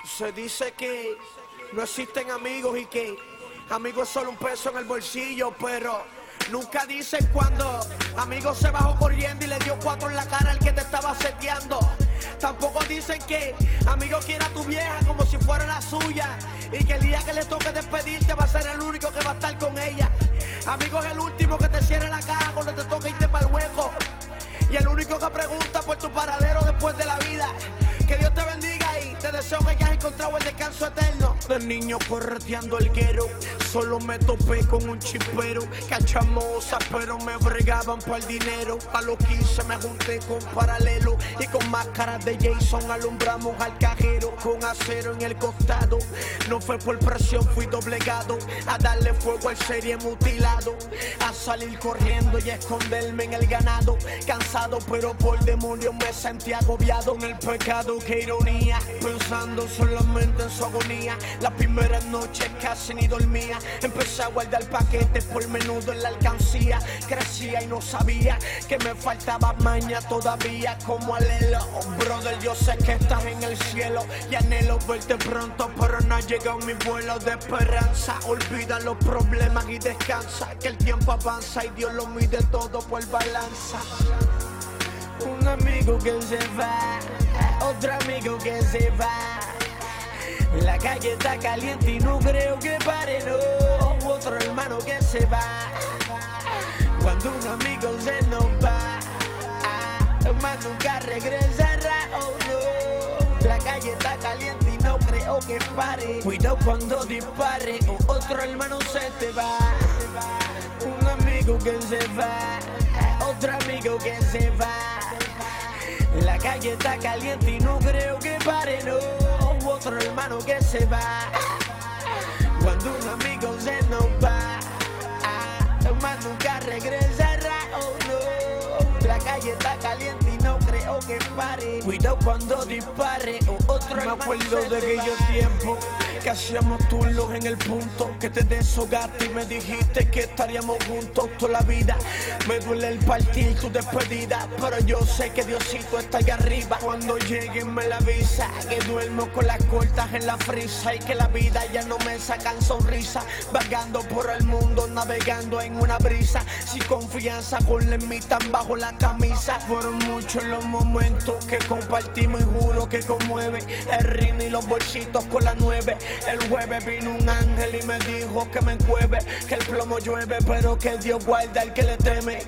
Se dice que no existen amigos y que amigos es solo un peso en el bolsillo, pero nunca dicen cuando amigo se bajó corriendo y le dio 4 en la cara al que te estaba seteando. Tampoco dicen que amigo quiera a tu vieja como si fuera la suya y que el día que le toque despedirte va a ser el único que va a estar con ella. Amigo es el último que te cierre la caja cuando te toque irte para el hueco y el único que pregunta por tu paradero después de la vida. Que Dios te bendiga y te deseo que hayas encontrado el descanso eterno. De niño correteando el guero, solo me topé con un chipero. Cachamosa, pero me bregaban por el dinero. A los 15 me junté con paralelo y con máscaras de Jason alumbramos al cajero. Con acero en el costado, no fue por presión, fui doblegado a darle fuego al serie mutilado, a salir corriendo y esconderme en el ganado. Cansado pero por demonios me sentí agobiado en el pecado. Qué ironía, pensando solamente en su agonía. Las primeras noches casi ni dormía. Empecé a guardar paquetes por menudo en la alcancía. Crecía y no sabía que me faltaba maña todavía. Como alelo, brother, yo sé que estás en el cielo y anhelo verte pronto, pero no ha llegado mi vuelo de esperanza. Olvida los problemas y descansa, que el tiempo avanza y Dios lo mide todo por balanza. Un amigo que se va, otro amigo que se va. La calle está caliente y no creo que pare, no. Otro hermano que se va. Cuando un amigo se nos va, más nunca regresará, oh no. La calle está caliente y no creo que pare. Cuidado cuando dispare o otro hermano se te va. Un amigo que se va, otro amigo que se va. La calle está caliente y no creo que pare, no. Otro hermano que se va. Cuando un amigo se nos va, más nunca regresará, oh no. La calle está caliente y no creo que pare. Cuidado cuando dispare o otro hermano. Me acuerdo de aquellos tiempos que hacíamos turnos en el punto, que te deshogaste y me dijiste que estaríamos juntos toda la vida. Me duele el partir tu despedida, pero yo sé que Diosito está allá arriba. Cuando llegue me la avisa que duermo con las cortas en la frisa y que la vida ya no me sacan sonrisa. Vagando por el mundo, navegando en una brisa, sin confianza con la ermita bajo la camisa. Fueron muchos los momentos que compartimos y juro que conmueve el ring y los bolsitos con la 9. El jueves vino un ángel y me dijo que me encueve, que el plomo llueve, pero que Dios guarda al que le teme.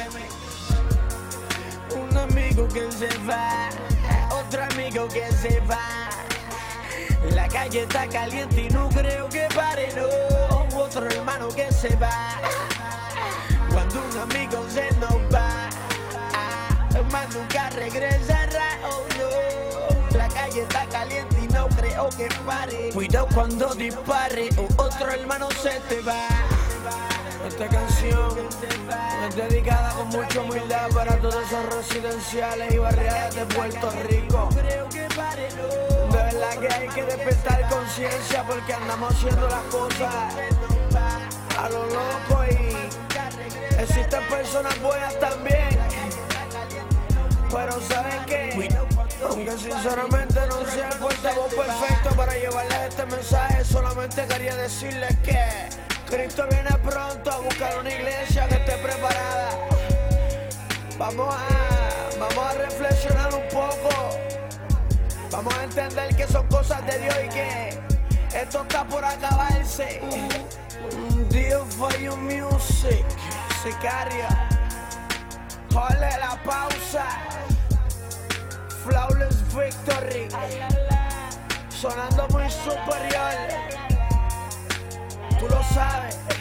Un amigo que se va, otro amigo que se va. La calle está caliente y no creo que pare, no. Otro hermano que se va. Cuando un amigo se nos va, más nunca regresará, oh no. La calle está caliente y no creo que pare. Cuidado cuando dispare o otro hermano se te va. Esta canción es dedicada con mucha humildad para todos esos residenciales y barriadas de Puerto Rico. De verdad que hay que despertar conciencia porque andamos haciendo las cosas a lo loco y existen personas buenas también. Pero ¿saben qué? Aunque sinceramente no sea el portavoz perfecto para llevarles este mensaje, solamente quería decirles que Cristo viene pronto a buscar una iglesia que esté preparada. Vamos a reflexionar un poco. Vamos a entender que son cosas de Dios y que esto está por acabarse. Dios for your music, Sicaria. Jole la pausa. Flawless Victory. Sonando muy superior. Tú lo sabes.